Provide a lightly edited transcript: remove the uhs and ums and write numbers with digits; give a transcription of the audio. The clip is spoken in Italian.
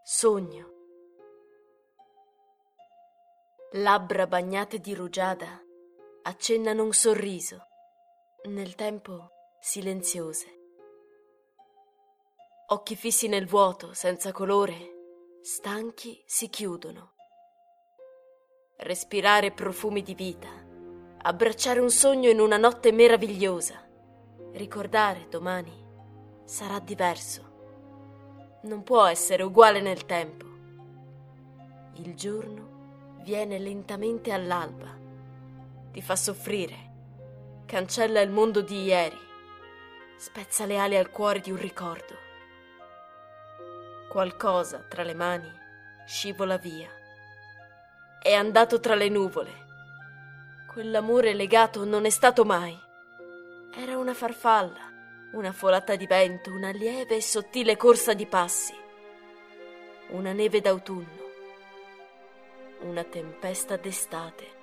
Sogno. Labbra bagnate di rugiada accennano un sorriso, nel tempo silenziose. Occhi fissi nel vuoto, senza colore, stanchi si chiudono. Respirare profumi di vita, abbracciare un sogno in una notte meravigliosa, ricordare domani sarà diverso. Non può essere uguale nel tempo. Il giorno viene lentamente all'alba, ti fa soffrire, cancella il mondo di ieri, spezza le ali al cuore di un ricordo. Qualcosa tra le mani scivola via. È andato tra le nuvole. Quell'amore legato non è stato mai. Era una farfalla, una folata di vento, una lieve e sottile corsa di passi, una neve d'autunno, una tempesta d'estate.